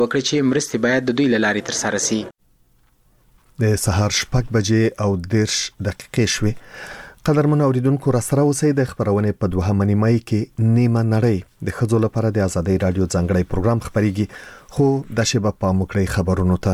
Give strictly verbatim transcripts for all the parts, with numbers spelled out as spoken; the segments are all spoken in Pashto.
وکړي چې مرستې باید د دوی له لارې ترسره شي. د سهار شپږ بجې او دېرش دقیقې شوې. قدرمن اوریدونکو را سره اوسئ. د خبرونې په دوهمه نیمایي کې نیمه نړۍ د ښځو لپاره د ازادۍ رادیو ځانګړی پروګرام خپرېږي، خو د شیبه پام وکړئ خبرونو ته.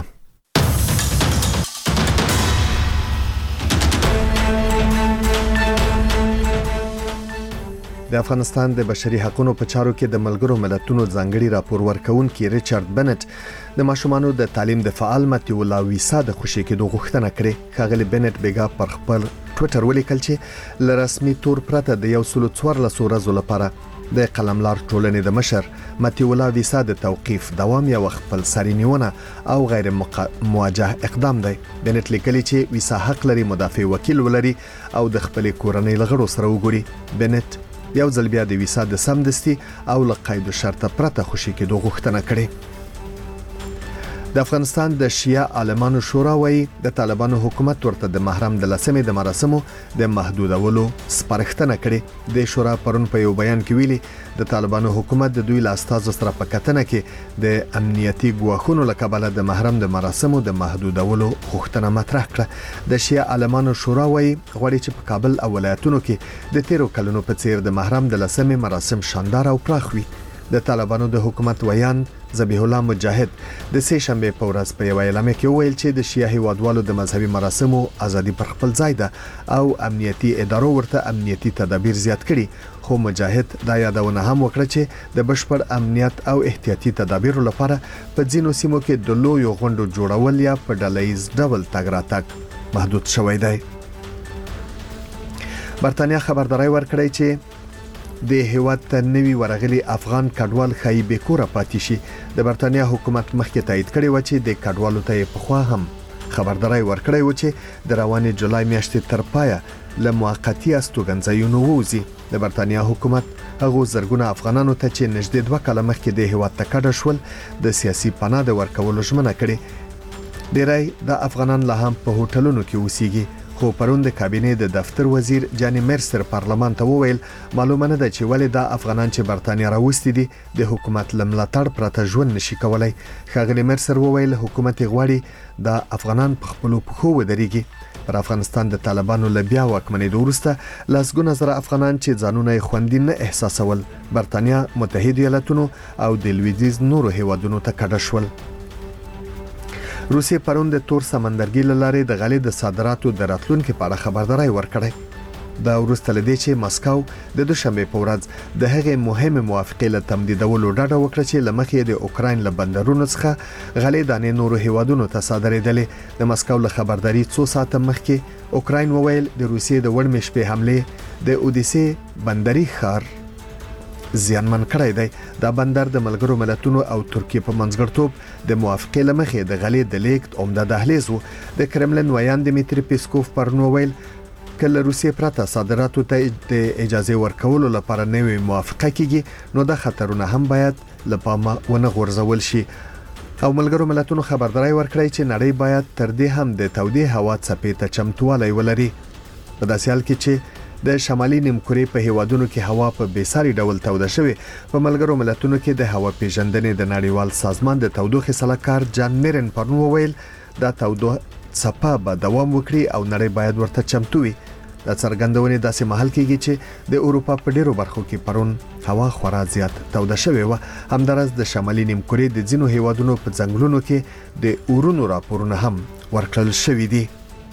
د افغانستان د بشري حقوقو په چارو کې د ملګرو ملتونو ځانګړي راپور ورکونکي ریچارډ بنټ د ماشومانو د تعلیم د فعال متیو لا ویسا د خوشي کېدو غوښتنه کړې. ښاغلي بنټ بیګا پر خپل ټوئیټر ولیکل چې ل رسمي تور پرته د یو سل څوارلس ورځو لپاره د قلملار ټولنې د مشر متیو لا ویسا د توقيف دوام یو خپل سرینیونه او غیر مواجه اقدام دی. بنټ لیکلي چې ویسا حق لري مدافع وکیل ولري او د خپل کورنۍ لغړو سره وګوري. بنټ یو ځل بیا د ویسا د سمدستي او له قید شرطه پرته خوشي کېدو غوښتنه کړې. د افغانستان د شیعه عالمانو شورا وایي د طالبانو حکومت ورته د محرم د لسمې د مراسمو د محدودولو سپارښتنه کړې. د شورا پرون په یو بیان کې ویلي د طالبانو حکومت د دوی لاستازو سره په کتنه کې د امنیتي ګواښونو لکبله د محرم د مراسمو د محدودولو غوښتنه مطرح کړه. د شیعه عالمانو شورا وایي غواړي چې په کابل او ولایتونو کې د تیرو کلونو په څیر د محرم د لسمې مراسم شاندار او پراخ وي. د طالبانو د حکومت ویان ذبیح الله مجاهد د سه شنبه په ورځ په یو اعلامیه کې ویل چې د شیعه هیوادوالو د مذهبي مراسمو ازادي پر خپل ځای ده او امنیتي ادارو ورته امنیتي تدابیر زیات کړي. خو مجاهد دا یادونه هم وکړه چې د بشپړ امنیت او احتیاطي تدابیر لپاره په ځینو سیمو کې د لویو غونډو جوړول یا په ډلهیز ډول تګ راتګ محدود شوی دی. برتانیا خبرداري ورکړی چې د هیواد ته نوی ورغلي افغان کډوال خای به کور پاتې شي. د برتانیا حکومت مخکې تایید کړی و چې د کډوالو ته په خوا هم خبرداري ورکړی و چې د روانې جولای میاشتې تر پایه له موقتی استوګنځایونو ووزي. د برتانیا حکومت هغه زرګونه افغانانو ته چې نږدې دوه کاله مخکې د هیواد ته کډه شول د سیاسي پناه د ورکولو ژمنه کړې. ډیری د افغانان له هم په هوټلونو کې اوسېږي. خو پرون د کابینې د دفتر وزیر جانی مرسر پارلمان ته وویل معلومه نه ده چې ولې د افغانان چې برتانیا راوستي دي د حکومت لملاتړ پرته ژوند نشي کولای. ښاغلي مرسر وویل حکومت غواړي د افغانان په خپل پخو ودرېږي. پر افغانستان د طالبانو له بیا واکمنېدو وروسته لسګونه زره افغانان چې ځانونه خوندي نه احساسول برتانیا، متحده ایالاتونو او د لویدیځ نورو هیوادونو ته کډه شول. روسیې پرون د تور سمندرګي لارې د غلې د صادراتو د راتلونکو په اړه خبرداري ورکړه. دا وروسته لدې چې مسکو د دوشنبه په ورځ د هغې مهمه موافقه له تمدیدولو ډاډه وکړه چې لمخې د اوکراین له بندرونو څخه غلې دانې نورو هیوادونو ته صادرېدلې. د مسکو له خبرداري څو ساعته مخکې اوکراین وویل د روسیې د وړمې شپې حمله د اودیسه بندري ښار زیانمن کړی دی. دا بندر د ملګرو ملتونو او ترکیه په منځګړتوب د موافقه لمخې د غلې د لیکت عمده دهلیز وو. د کرملن ویان دمیتری پیسکوف پرنو ویل کله روسیې پرته صادراتو ته د اجازه ورکولو لپاره نوې موافقه کیږي نو د خطرونه هم باید لپاره ونه غورځول شي. او ملګرو ملتونو خبرداري ورکړی چې نړۍ باید تر دې هم د تودې هوا څپې ته چمتووالی ولري. په داسې حال کې چې د شمالي نیمکرې په هیوادونو کې هوا په بیساري ډول توده شوه. په ملګرو ملتونو کې د هوا پیژندنې د نړیوال سازمان د تودوخې سلاکار جان میرن پرنو وویل دا تودوخه څپه به دوام وکړي او نړۍ باید ورته چمتو وي. د څرګندونې داسې محل کېږي چې د اروپا په ډیرو برخو کې پرون هوا خورا زیات توده شوه و. همدارس د شمالي نیمکرې د ځینو هیوادونو په ځنګلونو کې د اورونو راپورونه هم ورکړل شوي دي.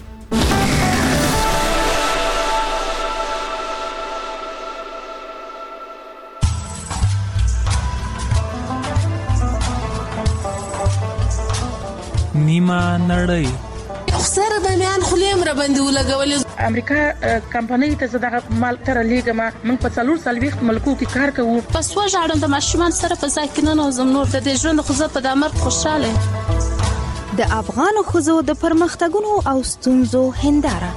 نیمه نړۍ سره د میان خلیم را باندې ولګولې. امریکا کمپنۍ ته زداغه مال تر لیګما من په څلور سلويخت ملکو کې کار کوو. پس وژاړم د ماشومان سره په ځای کې نه نوزم نور د دې ژوند خو زه په د مرګ خوشاله. د افغان خزو د پرمختګونو او ستونزو هنداره.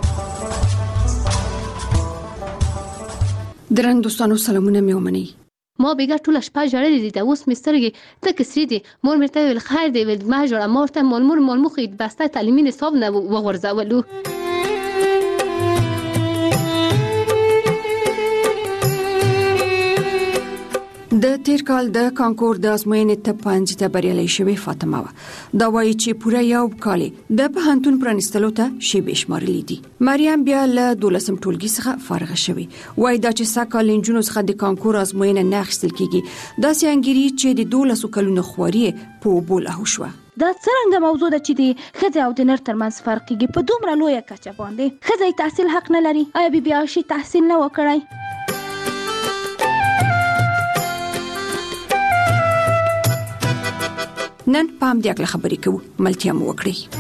درن دوستانو سلامونه مې ومني. ما بیګا ټول شپه جړلې دي. دا اوس مسترګې ته کسری دي. مور مې ته ویل خیر دی ول ما جوړه مور ته مول مور مول مخې بسته تعلیمي نصاب نه وغورځولو. د تیر کال د کانکور د ازموینې ته پنځه ته بریالۍ شوې فاطمه و دا وایي چې پوره یو کال د پوهنتون پرانستلو ته شی بشمارلې دي. مریم بیا له دولسم ټولګي څخه فارغه شوې وایي دا چې ساکال انجونو څخه د کانکور ازموینه نه اخیستل کیږي دا سیانګری چې د دولسو کلونو خواري په بوله شو. دا څنګه موضوع ده چې د ښځې او د نر ترمنځ فرق کیږي په دومره لویه کچه باندې؟ ښځې تحصیل حق نه لري؟ آیا بي بي عایشې تحصیل نه وکړای؟ نن پام دې اګه خبرې کوو ملتیا مو وکړي.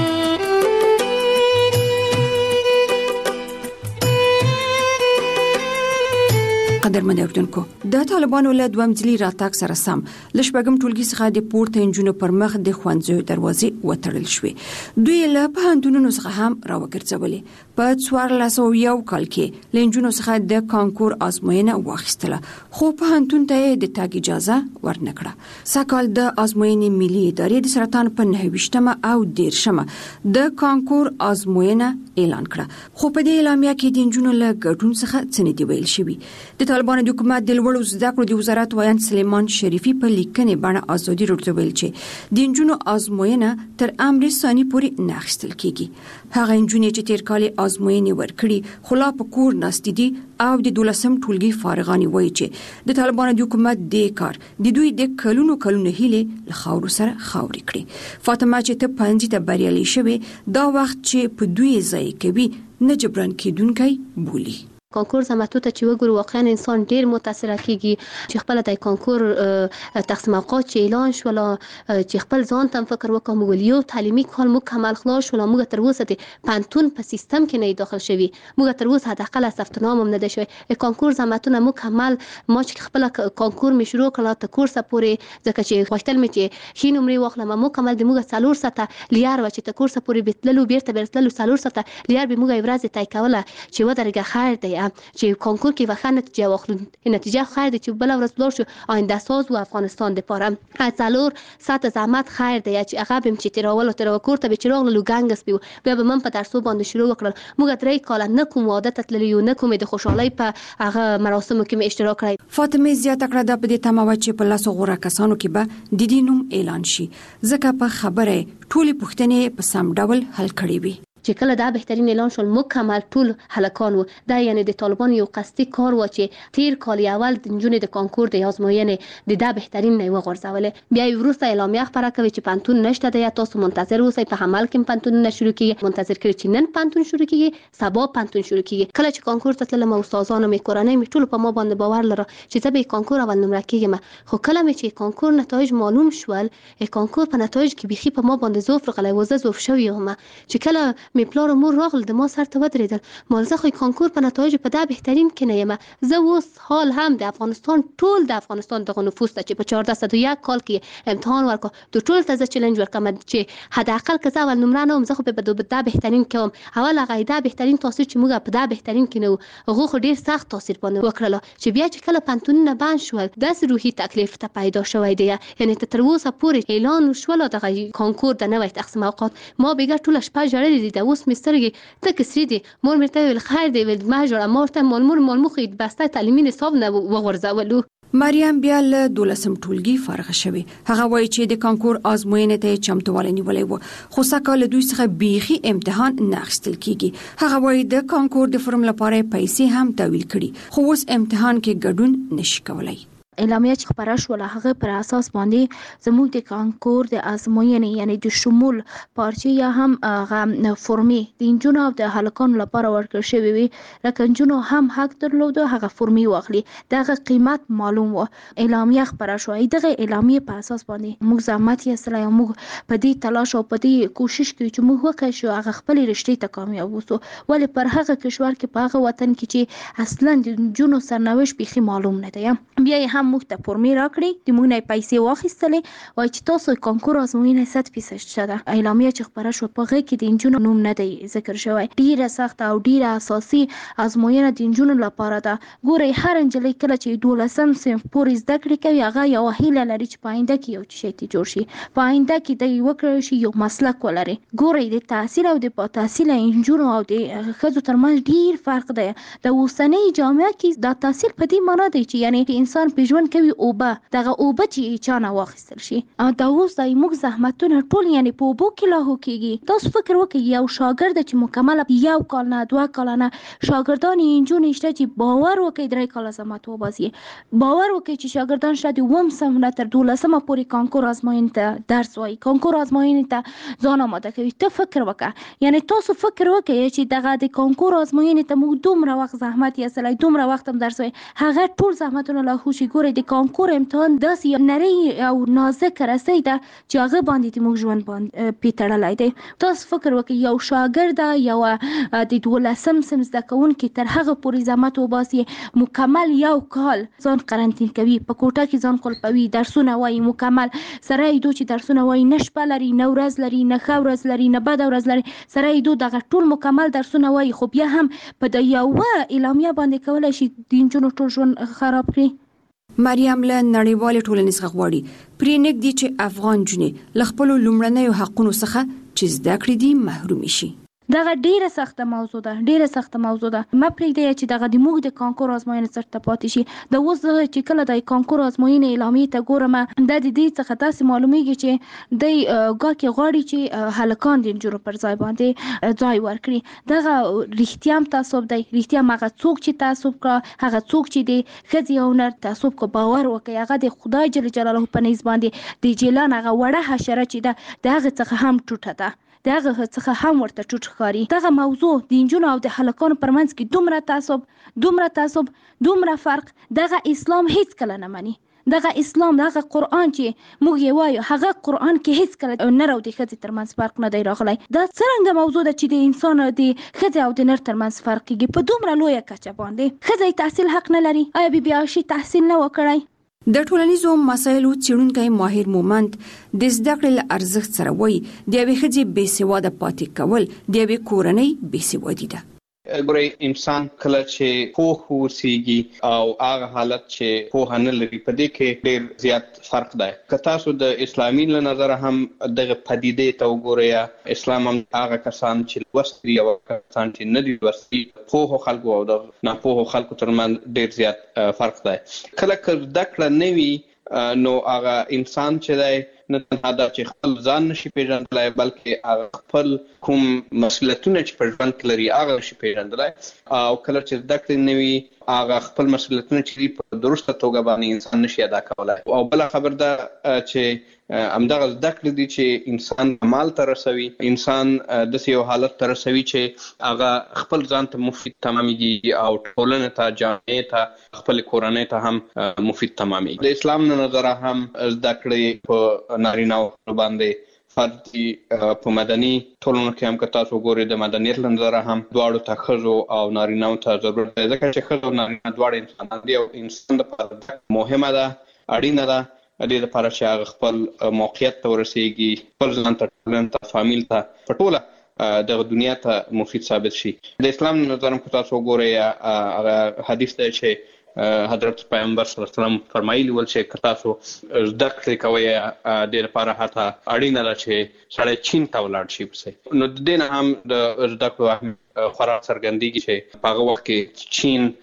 قدرمن اوردونکو د طالبانو له دوه مځلي راتګ سره سم لشبګم ټولګي څخه د پورته انجونو پر مخ د خوانځو دروازې وتړل شوې. دوی له پوهنتونونو څخه هم راوګرځولې. په څوارلس سوه یو کال کې له انجونو څخه د کانکور ازموینه واخیستله خو پوهنتون ته د تګ اجازه ورنکړه. ساکال د ازموینې ملي ادارې د سرطان په نهه ویشتمه او دیرشمه د کانکور ازموینه اعلان کړه خو په دې اعلامیه کې د انجونو له ګډون څخه څه نه دی ویل شوی. د طالبانو د حکومت د لوړو زده کړو د وزارت وایي سلیمان شریفي په لیکنې باندې ازادي راډیو ویل چې د انجونو ازموینه تر امر ثاني پورې نه اخیستل کیږي. هغه انجونې چې تیر کال ازموینې ورکړي خلا په کور ناستې دي او د دولسم ټولګي فارغانی وایي چې د طالبانو د حکومت د کار د دوی د کلونو کلونو هیله له خاورو سره خاوري کړي. فاطمه چې ته پنځه ته بریالۍ شوې دا وخت چې په دوی ځای کوي نه جبران کېدونکی بولی. کانکور زماتو ته چې وګورو واقعا انسان ډیر متاثر کیږي چې خپل د کانکور تقسیم اوقات چې اعلان شول چې خپل ځان ته فکر وکړو موږ یو تعلیمي کال مکمل خلاص شول موږ تر اوسه د پانتون په سیستم کې نه داخل شوی موږ تر اوسه حداقل ثبت نام هم نه ده شوی. کانکور زماتو نه مکمل ما چې خپل کانکور می شروع کړه ته کورس پورې ځکه چې خوښتل می چې هی نمرې واخلم مکمل د موږ څلور ساعته لیار و چې ته کورس پورې بیتللو بیرته بیرتللو څلور ساعته لیار به موږ ورځ تای کوله چې ودرګه خیر دی چې کانکور کې وخت نتیجه واخلو نتیجه خیر دی چې بل ورځ بلور شو آینده ساز و افغانستان د پاره څلور ساعت زحمت خیر دی چې هغه بم چې تیراول تر کور ته به چراغ لو ګنګس پیو بیا به من په درسو باندې شروع وکړل موږ درې کال نه کوم عادت تللی نه کوم د خوشحالي په هغه مراسمو کې اشتراک کړی. فاطمه زیاته کړه د په دې تمه چې په لاسو غوړه کسانو کې به د دینوم اعلان شي ځکه په خبره ټولې پوښتنې په سم ډول حل کړي وي. چې کله دا بهترین اعلان شول مکمل ټول هلکان وو دا یعنی د طالبان یو قصدي کار و چې تیر کال اول د جنونې د کانکور د ازموینې د دا بهترین نه وغورځولې بیا وروسته اعلامیه خبره کوي چې پانتون نشته دی تاسو منتظر اوسئ په عمل کې پانتون نه شروع کیږي منتظر کړئ چې نن پانتون شروع کیږي سبا پانتون شروع کیږي. کله چې کانکور ته تلم استادانو می کورنۍ می ټول په ما باندې باور لره چې زه به کانکور اول نمره کیږم خو کله می چې کانکور نتایج معلوم شول کانکور په نتایج کې بيخي په ما باندې زوف غلې وزه زوف شوی هم چې کله می پلار مور راغل د ما سر ته ودرېدل مال زه خو کانکور په نتایج په دا بهترین کې نه یم زه اوس حال هم د افغانستان ټول د افغانستان دغه نفوس ته چې په چهارده سوه و یک کال کې امتحان ورکړ د ټول ته زه چیلنج ورکړم چې حداقل که زه اول نمره نه وم زه خو به په دا بهترین کې وم اول هغه دا بهترین تاثیر چې موږ په دا بهترین کې نه وو هغه خو ډیر سخت تاثیر باندې وکړل چې بیا چې کله پانتونونه بند شول داسې روحي تکلیف ته پیدا شوی دی یعنی تر اوسه پورې اعلان شول دغه کانکور د نوې تقسیم اوقات ما بګه ټول شپه جوړې دي د اوس مسترګي ته کسری دی مور مرته ویل خیر دی ول ما جوړه مورته مول مور مول مخ بسته تعلیمي نصاب نه وغورځولو. مریم بیا له دولسم ټولګي فارغه شوې هغه وایي چې د کانکور ازموینې ته چمتووالی نیولې و خو ساکال دوی څخه بیخي امتحان نه اخیستل کیږي. هغه وایي د کانکور د فرم لپاره پیسې هم تحویل کړي خو اوس امتحان کې ګډون نشي کولای. اعلامیه چې خبره شوله هغه پر اساس باندې زموږ د کانکور د ازموینې یعنی د شمول پارچې یا هم هغه فورمې د انجونو او د هلکانو لپاره ورکړل شوې وي لکه انجونو هم حق درلود هغه فورمې واخلي دغه قیمت معلوم و. اعلامیه خبره شوې دغه اعلامیه په اساس باندې موږ زحمت یې سره موږ په دې تلاش او په دې کوشش کوي چې موږ وکړو چې هغه خپل رشتې ته کامیاب وسو ولې پر هغه کشور کې په هغه وطن کې چې اصلا د انجونو سرنوشت بيخي معلوم نه دی بیا یې هم موږ ته فورمې راکړي د موږ نه پیسې واخیستلې وایي چې تاسو کانکور ازموینه صد فیصد شته. اعلامیه چې خبره شو په هغه کې د انجونو نوم نه دی ذکر شوی ډیره سخت او ډیره اساسي ازموینه د انجونو لپاره ده. ګورئ هر انجلۍ کله چې دولسم صنف پورې زده کړې کوي هغه یو هیله لري چې په آینده کې یو شی ته جوړ شي په آینده کې د وکړي شي یو مسلک ولري. ګورئ د تحصیل او د په تحصیل انجونو او د ښځو ترمنځ ډیر فرق دی. د اوسنۍ جامعه کې د تحصیل په دې معنی دی چې یعنی انسان په ژوند کوي اوبه دغه اوبه چې چانه واخیستل شي دا اوس د موږ زحمتونه ټول یعنی په اوبو کې لاهو کیږي. تاسو فکر وکړئ یو شاګرد چې مکمل یو کال نه دوه کال نه شاګردان انجونې شته چې باور وکړي درې کال زحمت وباسي، باور وکړي چې شاګردان شته د اووم صنف نه تر دولسمه پورې کانکور ازموینې ته درس وایي، کانکور ازموینې ته ځان آماده کوي. ته فکر وکړه یعنی تاسو فکر وکړئ چې دغه د کانکور ازموینې ته موږ دومره وخت زحمت یې دومره وخت هم درس وایي، هغه ټول زحمتونه لاهو شي. ګورئ د کانکور امتحان داسې یو نری او نازک رسۍ ده چې هغه باندې موږ ژوند باندې پیتړلی دی. تاسو فکر وکړئ یو شاګرد یو د دولسم صنف زده کوونکی تر هغه پورې زحمت وباسي، مکمل یو کال ځان قرنطین کوي، په کوټه کې ځان قلپوي، درسونه وایي مکمل، سره یې دو چې درسونه وایي نه شپه لري نه ورځ لري نه ښه ورځ لري نه بده ورځ لري، سره یې دو دغه ټول مکمل درسونه وایي، خو بیا هم په د یوه اعلامیه باندې کولی شي د نجونو ټول ژوند خراب کړي. مریم له نړیوالې ټولنې څخه غواړي پرې نږدې چې افغان نجونې له خپلو لومړنیو حقونو څخه چې زده کړې دي محرومې شي. دغه ډیره سخته موضوع ده، ډیره سخته موضوع ده. ما پرېږدی چې دغه د موږ د کانکور ازموینې سرته پاتې شي. د اوس چې کله د کانکور ازموینې اعلامیې ته ګورم دا د دې څخه داسې معلومیږي چې دی ګاکې غواړي چې هلکان د نجونو پر ځای باندې ځای ورکړي. دغه رښتیا هم تعصب دی، رښتیا هم هغه څوک چې تعصب کړه، هغه څوک چې د ښځې او نر تعصب کو باور وکړي، هغه د خدای جل جلاله په نزد باندې د جیلان هغه وړه حشره چې ده د هغه څخه هم ټوټه ده، د هغه څخه هم ورته ټوټ ښکاري. دغه موضوع د نجونو او د هلکانو پر منځ کې دومره تعصب دومره تعصب دومره فرق دغه اسلام هیڅ کله نه مني. دغه اسلام دغه قرآن چې موږ یې وایو هغه قرآن کې هیڅ کله نر او د ښځې ترمنځ فرق نه دی راغلی. دا څرنګه موضوع ده چې د انسان د ښځې او د نر ترمنځ فرق کېږي په دومره لویه کچه باندې. ښځه تحصیل حق نه لري، آیا بی بی عایشې تحصیل نه وکړی؟ د ټولنیزو مسایلو څېړونکی ماهر مومند د زده کړې له ارزښت سره وایي د یوې ښځې بېسواده پاتې کول د یوې کورنۍ بېسوادي ده. ګورئ انسان کله چې پوه اوسېږي او هغه حالت چې پوهه نه لري په دې کې ډېر زیات فرق دی. که تاسو د اسلامي له نظره هم دغه پدیدې ته وګورئ، اسلام هم هغه کسان چې لوستي او کسان چې نه دي لوستي پوهو خلکو او د ناپوهو خلکو ترمنځ ډېر زیات فرق دی. کله که زده کړه نه وي نو هغه انسان چې دی نه تنها دا چې خپل ځان نشي پیژندلی بلکې هغه خپل کوم مسؤلیتونه چې په ژوند کې لري هغه نشي پیژندلی، او کله چې زده کړې نه وي هغه خپل مسؤلیتونه چې دي په درسته توګه باندې انسان نشي ادا کولی. او بله خبر ده چې همدغه زده کړې دي چې انسان کمال ته رسوي، انسان داسې یو حالت ته رسوي چې هغه خپل ځان ته مفید تمامېږي او ټولنې ته جامعې ته خپل کورنۍ ته هم مفید تمامېږي. د اسلام له نظره هم زده کړې په نارینه‌و باندې فرض دي. په مدني ټولنو کې هم که تاسو وګورئ د مدنیت له نظره هم دواړو ته ښځو او نارینه‌و ته ضرورت دی، ځکه چې ښځه او نارینه دواړه انسانان دي او انسان لپاره مهمه ده، اړینه ده د دې لپاره چې هغه خپل موقعیت ته ورسېږي، خپل ځان ته، ټولنې ته، فامیل ته، په ټوله دغه دنیا ته مفید ثابت شي. د اسلام له نظره هم که تاسو وګورئ هغه حدیث دی چې حضرت پیغمبر صلی الله علیه وسلم فرمایلی ول چې که تاسو زده کړې کوئ د دې لپاره حتی اړینه ده چې سړی چین ته ولاړ شي پسې. نو د دې نه هم د زده کړو اهمیت خورا څرګندېږي چې په هغه وخت کې چین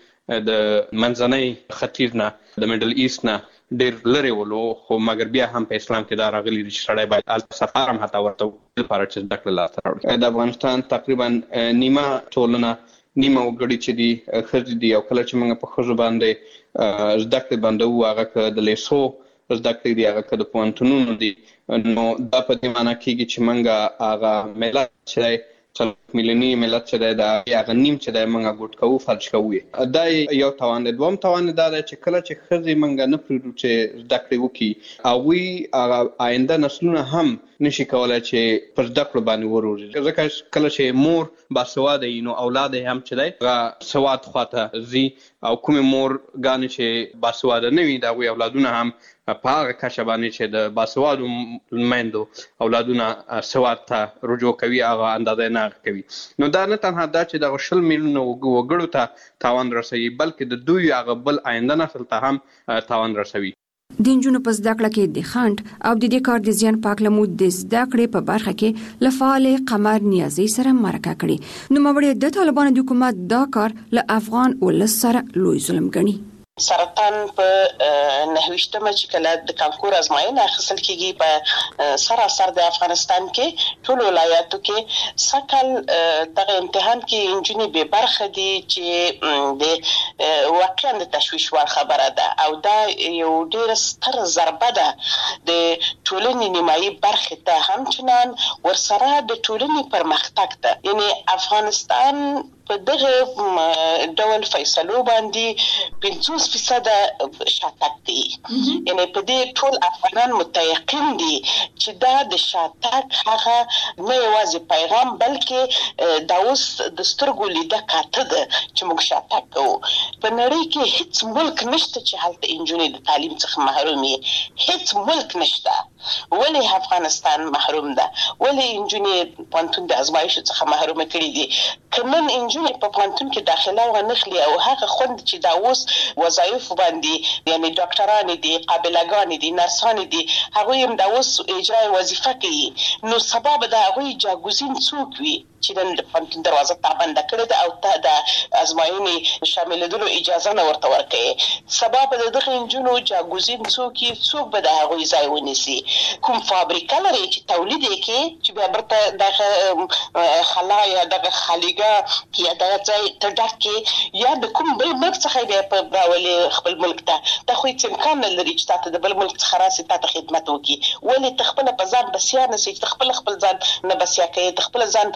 د منځنۍ ختیځ نه د میډل ایسټ نه ډېر لرې ولو، خو مګر بیا هم په اسلام کې دا راغلي دي چې سړی باید هلته سفر هم حتی ورته وکړي لپاره چې زده کړه لاسته راوړي. د افغانستان تقریبا نیمه ټولنه نیمه وګړي چې دي ښځې دي، او کله چې موږ په ښځو باندې زده کړې بندوو هغه که د لیسو زده کړې دي هغه که د پوهنتونونو دي، نو دا په دې معنا کېږي چې موږ هغه ملت چې دی څلور میلیوني ملت چې دی د هغه نیم چې دی موږ ګوټ کوو، فلج کوو یې. دا یو تاوان دی. دوم تاوان دا دی چې کله چې ښځې موږ نه پرېږدو چې زده کړې وکړي، هغوی هغه آینده نسلونه هم نشي کولی چې پر زده کړو باندې وروزي، ځکه کله چې مور باسواده وي نو اولاد یې هم چې دی هغه سواد خواته ځي، او کومې مورګانې چې باسواده نه وي د هغوی اولادونه هم په هغه کچه باندې چې د باسوادو میندو اولادونه سواد ته رجوع کوي هغه اندازه نه کوي. نو دا نه تنها دا چې دغه شل میلیونه وګړو ته تاوان رسوي بلکې د دوی هغه بل آینده نسل ته هم تاوان رسوي. د نجونو په زده کړه کې د خنډ او د دې کار د زیان پاک لمود د زده کړې په برخه کې له فعال قمر نیازي سره مرکه کړې. نوموړې د طالبانو د حکومت دا کار له افغان ولس سره لوی ظلم ګڼي. سرطان په نهویشتمه چې کله د کانکور ازموینه اخیستل کیږي په سراسر د افغانستان کې ټول ولایاتو کې سکل دغه امتحان کې انجنونی به برخه دي چې د واقعا د تشویش وړ خبره ده او دا یو ډیر ستر ضربه ده د ټولنې نیمایي برخه ته همچنان ورسره د ټولنې پرمختګ ته یعنی افغانستان په دغه ډول فیصلو باندې پنځوس فیصد شاتګ دي یعنی په دې ټول افغانان متيقن دي چې دا د شاتګ هغه نه یوازې پیغام بلکې دا اوس د سترګو لیده کاته ده چې موږ شاتګ کوو په نړۍ کې هیڅ ملک نشته چې هلته انجونې د تعلیم څخه محروم وي هیڅ ملک نشته ولې افغانستان محروم ده ولې انجونې پانتون د ازمایښت څخه محروم کړي دي کنن انجونې په پانتون کې داخله ونخلي او هغه خوند چې دا اوس وظایف باندې یعنی ډاکټران دي قابلګان دي نرسان دي هغه هم دا اوس اجرا وظیفه کوي نو سبب دا هغه جاګوزین څوک وي چې نن د پانتون دروازه تابنده کړې ده او ته د ازمایښت شاملېدلو اجازه نه ورته ورکړي سبب د دغه انجونو جاګوزین څوک څوک به د هغه ځای ونیسي کوم فابریکه لري چې تولید کوي چې بیا برته د خلا یا د خالیګه یا د ځای ته ډکه یا د کوم بل ملک څخه بیا په راولي خپل ملک ته د خو هیڅ امکان نه لري چې تاسو د بل ملک څخه راسي تاسو خدمت وکړي ولې تخپل په ځان بسیا نه سي تخپل خپل ځان نه بسیا کوي تخپل ځان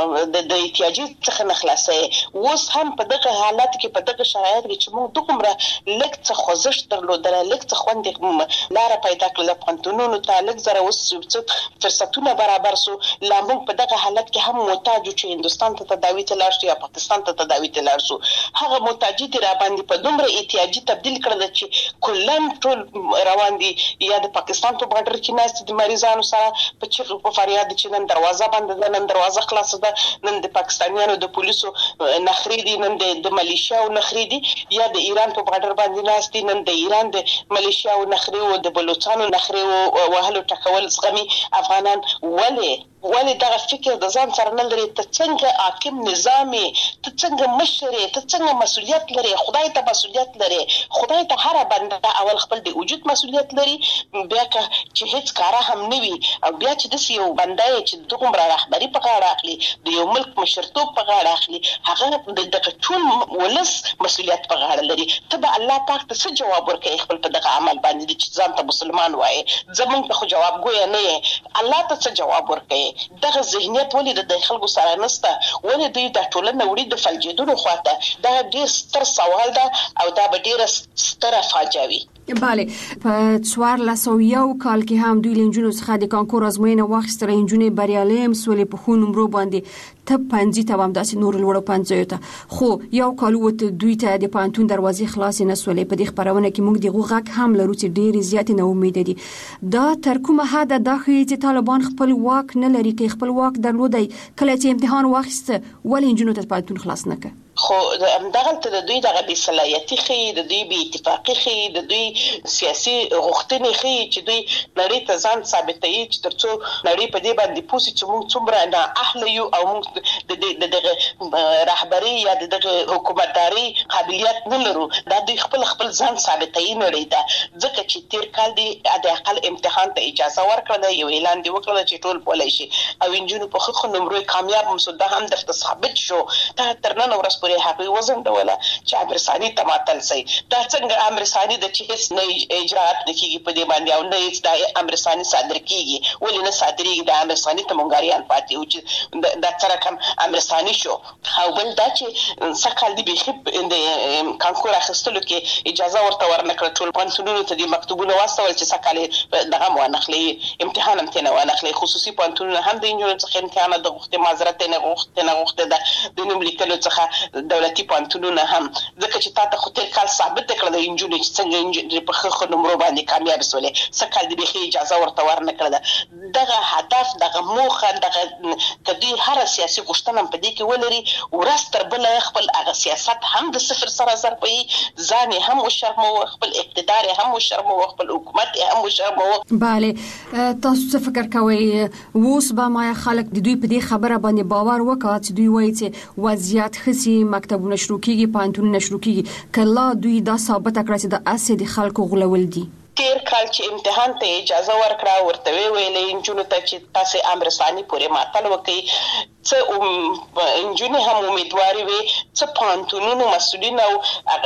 د د احتیاجي څخه نه خلاصي اوس هم په دغه حالت کې په دغه شرایط کې چې موږ دومره لږ څه خوځښت درلودل لږ څه خوند لار پیدا کړل په پانتونونو ته لږ زره اوس فرصتونه برابر سو لا موږ په دغه حالت کې هم محتاج چې هندستان ته تداوی ته لاړ شو یا پاکستان ته تداوی ته لاړ شو هغه محتاجی را باندې په دومره احتیاجي تبدیل کړل چې کلن ټول روان دي یا د پاکستان په بارډر کې ناست دي مریضانو سره په چیغو په فریاد چې نن دروازه بند ده نن دروازه خلاصه ده نن د پاکستانیانو د پولیسو نخري دي نن د ملیشیاو نخري دي یا د ایران په بارډر باندې ناست دي نن د ایران د ملیشیاو نخري او د بلوچستان نخري او وهلو ټکول زغمي افغانان ولې ولې دا فکر د ځان سره نه لري ته څنګه حاکم نظامي ته څنګه مشري ته څنګه مسؤلیت لري خدای ته مسؤلیت لري خدای ته هر بنده اول خپل د وجود مسؤلیت لري بیا که چې هیڅ کار هم نه وي او بیا چې د یو بنده چې دغه رهبری په غاړه اخلي د یو ملک مشرتوب په غاړه اخلي هغه د ټول ولس مسؤلیت په غاړه لري ته به الله پاک ته څه جواب ورکړي خپل په دغه عمل باندې چې ځان ته مسلمان وایي زمونږ ته خو جواب ګویا نه یې الله ته څه جواب ورکړي دغه ذهنیت ولې د خلکو سره نشته ولې دوی د ټولنې وړي د فلجیدونو خواته دا ډیر ستر سوال ده او دا به ډیر ستر فاجعه وي بله په څوار لسو یو کال کې هم دوی لنجونو څخه د کانکور ازموینه واخیستله انجونې بریالۍ هم سولې په ښو نمرو باندې ته پنځي ته هم داسې نور لوړو پنځیو ته خو یو کال وته دوی ته د پانتون دروازې خلاصې نه سولې په دې خپرونه کې موږ دغه غږ هم لرو چې ډېرې زیاتې ناامیده دي دا تر کومه حده دا ښیي چې طالبان خپل واک نه لري که خپل واک درلودی کله چې امتحان واخیسته ولې انجونو ته پانتون خلاص نه کړ خو همدغه د دوی دغه بې صلاحیتي ښیي د دوی بې اتفاقي ښیي د دوی سیاسي غوښتنې ښیي چې دوی نړۍ ته ځان ثابتوي چې تر څو نړۍ په دې باندې پوه سي چې موږ څومره نااهله یو او موږ د دغه رهبري یا د دغه حکومتداري قابلیت نه لرو دا دوی خپل خپل ځان ثابتوي نړۍ ته ځکه چې تیر کال دی د اقل امتحان ته اجازه ورکړه یو اعلان دی وکړل چې ټول بولای شي او انجونو په خو نمرو کامیاب مسوده هم درته ثابت شو تا تر نن ورځ پورې هغه وزن ډوله چې امر ثاني تماتل سي دا څنګه امر ثاني د چې هیڅ نه اجرات نکېږي په دې باندې او نه هیڅ د امر ثاني صادر کیږي ولې نه صادرېږي د امر ثاني ته مونږاریان پاتې او چې دا سره کوم امر ثاني شو او بل دا چې سکهال دی به د کانکور اخیستلو کې اجازه ورته ورنکړه ټول پانتونونو ته د مکتوبونو واستول چې سکهال دغه موانخلي امتحان هم تنه وانخلي خصوصي پانتونونه هم د انجونو څخه امتحان د غوښتنې معذرت نه غوښتنه نه غوښته ده د نوم لیکلو څخه دولتي پانتونونه هم ځکه چې تاسو خو تیر کال ثابت کړل د انجونو چې څنګه انجونو په خخ نمبر باندې کامیاب سولې سکهال دی به اجازه ورته ورنکړه دغه هدف دغه موخه دغه کدي هر سیاسي غوښتنه په دې کې ولري ورستر بل خپل هغه سیاست هم د صفر سره ضربي ځان هم وشرمو خپل اقتدار هم وشرمو خپل حکومت هم وشرمو bale تاسو څه فکر کوئ اوس به ما خلک د دوی په دې خبره باندې باور وکړي چې دوی وایي چې وضعیت خسي مکتبونه شروع کیږي، پوهنتونونه شروع کیږي، کله دوی دا ثابت کړی چې د اسې د خلکو غولول دي. تیر کال چې امتحان ته اجازه ورکړه ورته ویلې انجونو ته چې تاسو امرسانی پورې ماتل وکړي، څه انجونی هم امیدواري وي، څه پوهنتونونو مسؤلین او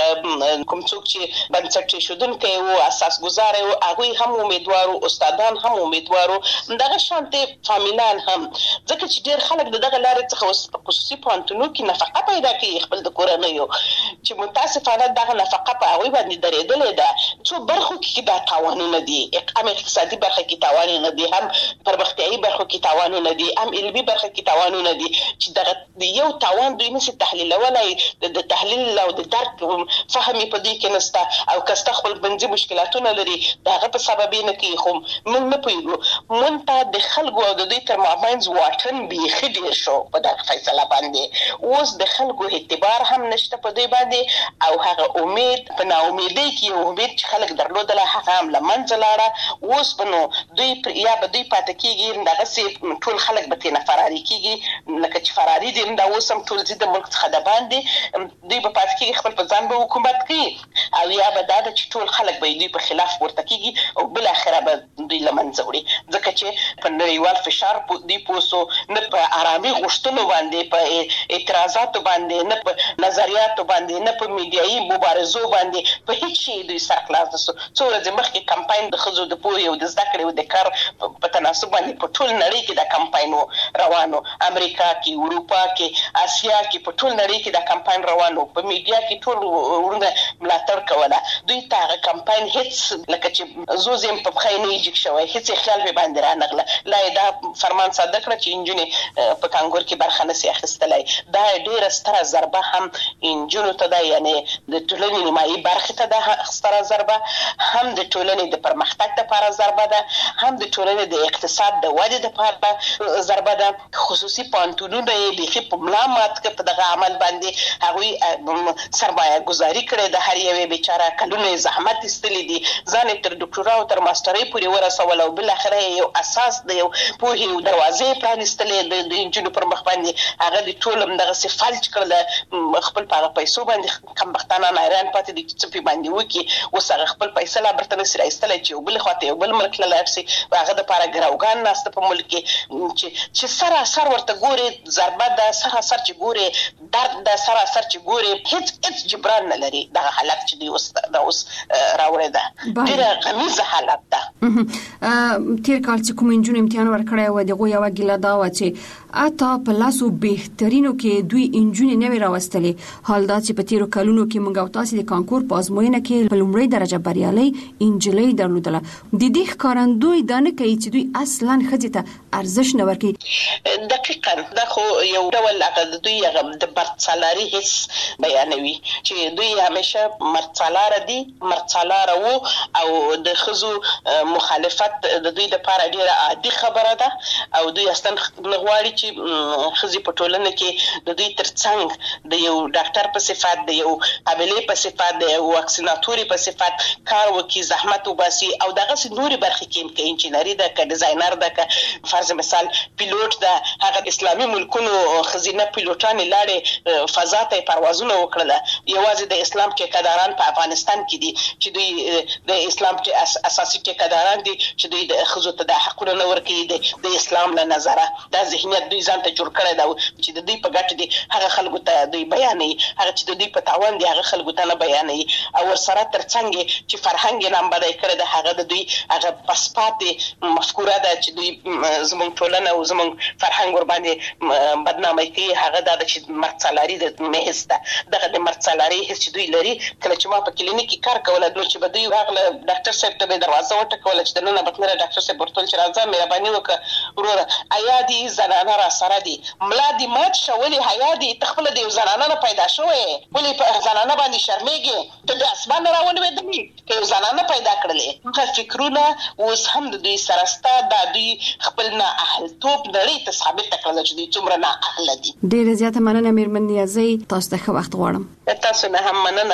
کوم څوک چې بنسټ شودونکي او اساس گزار او هغه هم امیدوارو، استادان هم امیدوارو، دغه شانتي فامیلان هم، ځکه چې ډیر خلک دغه لارې څخه خصوصي پوهنتونونو کې نفقه پیدا کوي خپل د کورنیو، چې متاسفانه دغه نفقه په هغه باندې درېدلې ده. څو برخو کې دا تاوانونه دي، هم اقتصادي برخه کې تاوانونه دي، هم پرمختیایي برخه کې تاوانونه دي، هم علمي برخه کې تاوانونه دي، چې دغه یو تاوان دوی نشي تحلیلولای، د تحلیل او د درک فهمي په دې کې نسته، او کسته خپل بنځي مشکلاتونه لري دغه په سبب نه کې خو موږ نه پوهیږو. مونته د خلکو او د دوی تر مابینځ واټن بیخي ډیر شو په دغه فیصله باندې. اوس د خلکو اعتبار هم نشته په دې باندې، او هغه امید په نا امیدۍ کې یو امید چې خلک درلودله هغه هم لمنځه لاړه. اوس به نو دوی یا به دوی پاتې کېږي، دغسې ټول خلک به ترېنه فراري کېږي، لکه چې فراري دي دا اوس هم ټول ځي د ملک څخه د باندې، دوی به پاتې کېږي خپل په ځان به حکومت کوي، او یا به دا ده چې ټول خلک به دوی په خلاف ورته کېږي او بالاخره به دوی له منځه وړي، ځکه چې په نړیوال فشار دوی پوه سو، نه په ارامي غوښتنو باندې، په اعتراضاتو باندې، نه په نظریاتو باندې، نه په میډیایي مبارزو باندې، په هیڅ شي دوی سر خلاص نه سو. څو ورځې مخکې کمپاین د ښځو د پوهې او د زده کړې او د کار په تناسب باندې په ټول نړۍ کې دا کمپاین روانو، امریکا کې، اروپا کې، اسیا کې، په ټول نړۍ کې دا کمپاین روانو، په میډیا کې ټول ورونه ملاتړ کوله. دوی ته هغه کمپاین هیڅ لکه چې زوز یې په پښه نه جګ شوی، هیڅ خیال به باندې رانغله، لا دا فرمان صادق کړ چې انجونې په کانګور کې برخه نشي اخیستلای. دا ډیره ستره ضربه هم انجونو ته ده، یعنی د ټولنې نیمایي برخې ته ده ستره ضربه، هم د ټولنې د پرمختګ لپاره ضربه ده، هم د ټولنې د اقتصاد د ودې لپاره ضربه ده. خصوصي پوهنتونونه یې بیخي په ملا مات کړ په دغه عمل باندې، هغوی سرمایه گذاري کړې ده، هر یوې بیچاره کلونه زحمت ایستلی دي، ځان یې تر ډاکټورا او تر ماسټرۍ پورې ورسول، او بالاخره یو اساس د یو پوهې او دروازې پرانیستلې د انجونو پر مخ باندې، هغه د ټول همدغسې فلج کړله، خپل په هغه پیسو باندې کمبختانان حیران پاتې دي چې څه پې باندې وکړي. اوس هغه خپل پیسه لا برته نشي راایستلی چې یو بل خواته یو بل ملک له لاړ شي، هغه دپاره ګروګان ناسته په ملک کې چې سراسر ورته ګورې ضربه ده، سراسر چې ګورې درد ده، سراسر چې ګورې هیڅ هیڅ جبران نه لري. دغه حالت چې دوی اوس دا اوس راوړی ده ډېره غمیزه حالت ده. تېر کال چې کوم نجونې امتحان ورکړی و د هغوی یوه ګیله دا وه چې اته په لاسو بهترینو کې دوی انجونې نه وې راوستلې، حال دا چې په تېرو کلونو کې موږ او تاسې د کانکور په ازموینه کې په لومړۍ درجه بریالۍ انجلۍ درلودله. د دې ښکارندوی دا نه کوي چې دوی اصلا ښځې ته ارزښت نه ورکوي؟ دقیقا دا خو یو ډول هغه د دوی هغه د مرڅالاري حس بیانوي چې دوی همیشه مرڅالاره دي، مرڅالاره وو، او د ښځو مخالفت د دوی دپاره ډېره عادي خبره ده، او دوی اصلا نه غواړي چې ښځې په ټولنه کې د دوی تر څنګ د یو ډاکټر په صفت، د یو قابلې په صفت، د یو واکسیناتوري په صفت کار وکړي، زحمت وباسي، او دغسې نورې برخې کې که انجینري ده، که ډیزاینر ده، که فرض مثال پیلوټ ده، هغه اسلامي ملکونو ښځینه پیلوټانې لاړې فضا ته یې پروازونه وکړله. یوازې د اسلام ټیکهداران په افغانستان کې دي چې دوی د اسلام اساسي ټیکهداران دي چې دوی د ښځو ته دا حقونه نه ورکوي د اسلام له نظره. دا ذهنیت دوی ځان ته جوړ کړی ده چې د دوی په ګټه دي هغه خلکو ته دوی بیانوي، هغه چې د دوی په تاوان دي هغه خلکو ته نه بیانوي. او ورسره تر څنګ چې فرهنګ یې نامبدی کړی ده، هغه د دوی هغه پسپاتې مفکوره ده چې دوی زموږ ټولنه او زموږ فرهنګ ورباندې بدنامي کوي، هغه دا ده چې مرڅالاري د محض ده. دغه د مرڅالاري حس چې دوی لري، کله چې ما په کلینیک کې کار کوله نو چې به دوی راغله ډاکټر صاحب ته به دروازه وټکوله چې دننه به تلله، ډاکټر صاحب ورته ویل چې راځه مهرباني وکړه وروره، حیا دي زنانه را سره دي، ملا دي مات شه، ولې حیا دي؟ ته خپله د یو زنانه نه پیدا شوی، ولې په زنانه باندې شرمېږې؟ ته د اسمان نه راولوېدلې که یو زنانه پیدا کړلې. هغه فکرونه اوس هم د دوی سره سته، دا دوی خپل نااهلتوب نړۍ ته ثابته کړله چې دوی څومره نااهله دي. ډېره زیاته مننه مېرمن نیازۍ، تاسو ته ښه وخت غواړم. تاسو نه هم مننه.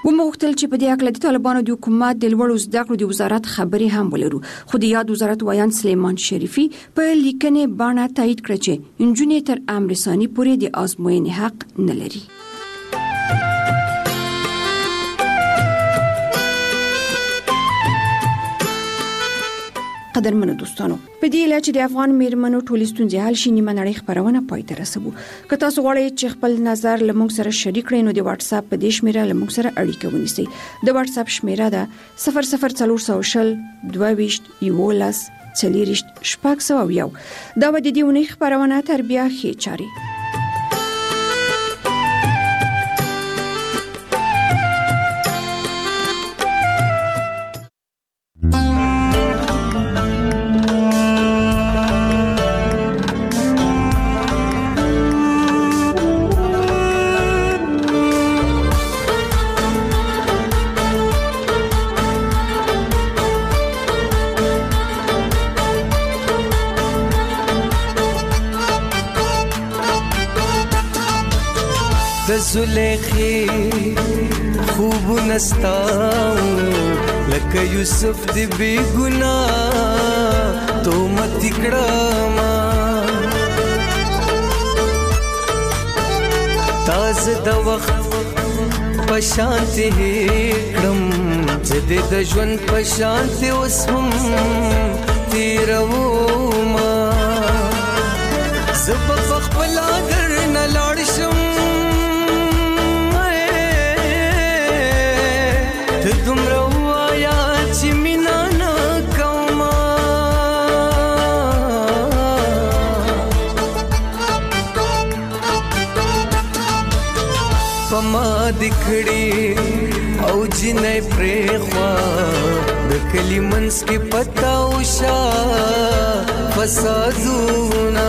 ومغتل چې په دې اړه د طالبانو د حکومت د لوړو زده کړو د وزارت خبري هم ولرو خو د یاد وزارت وایان سلیمان شریفي په لیکنې باندې تایید کړ چې انجونې تر امر ثاني پورې د آزموینې حق نه لري. قدرمنو دوستانو په دې لاره چې د افغان میرمنو ټولې ستونزې حل شي نیمه نړۍ خبرونه پای ته رسوو. که تاسو غواړئ چې خپل نظر له موږ سره شریک کړئ نو د واتس اپ په دې شمیره له موږ سره اړیکه ونیسئ. د واتس اپ شمیره ده صفر صفر څلور سوه شل دوه ویشت یولس څلوېښت شپږ سوه یو. دا به د دې اونۍ خبرونه تر بیا ښې چاري. زلیخی خوب نستاو لکه یوسف دی بی گناہ تو مت کړما تاز د وخت پشانت کړم چې د ژوند پشانت وسم تیرو ما زب خپل اگر نه لاړ شم دکھڑی او جنې پرېخوا د کلی منس کې پتا وشا فسادونا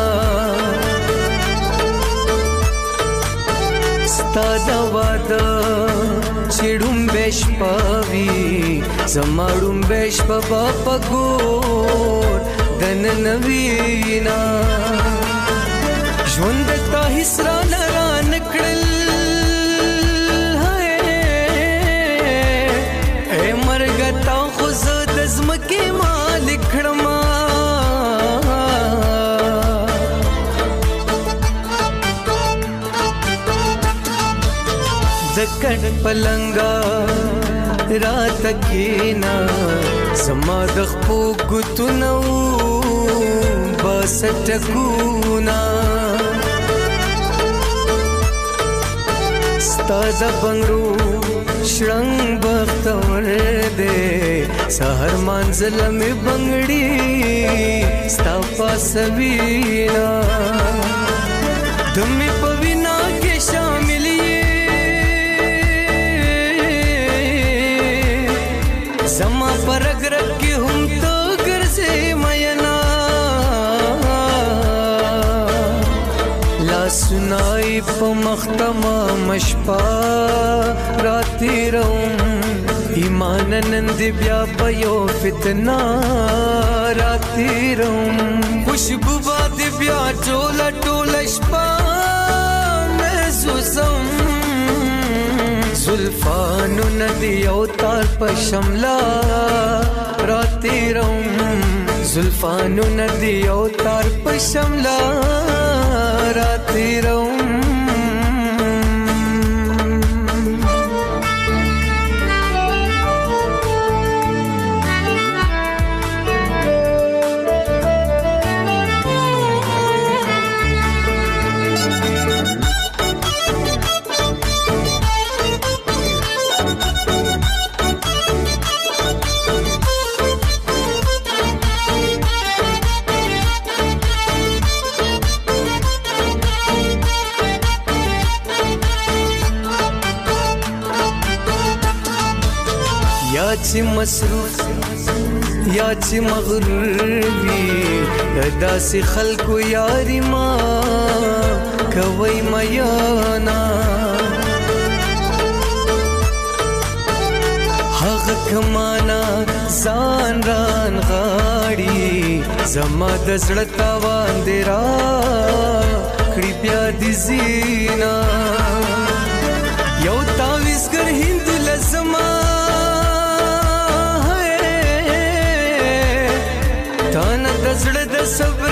ستا دا واده چړم بش پاوی زماړم بش په پګور دن نوینا ژوند تا حسرا لرا نکړل زمکه مالک کړما زکړ پلنګا رات کینا سما د خپو ګتنو بس ټکونا ستاد بنگرو شرنګ بختور دے سحر منزل میں بنگڑی ستا پاسوینا تم پوینا کے شاملی زما پر اگر کی ہم تو گر سے مینا لا سنائی پا مختما مشپا راتی روم ایمان نند بیا پیو فتنا راتی روم خوشبو باد بیا ټولا ټولا شپا محسوسم زلفانو ندی او تار په شملا راتی روم زلفانو ندی او تار په شملا راتی روم چې مصروف یا چې مغرور وي داسې خلکو یاري ما کوي میانا هغه کمانا ځان ران غاړي زما د زړه تاوان دی را کړي بیا دي زینا یو تاویزګر هند لز صبر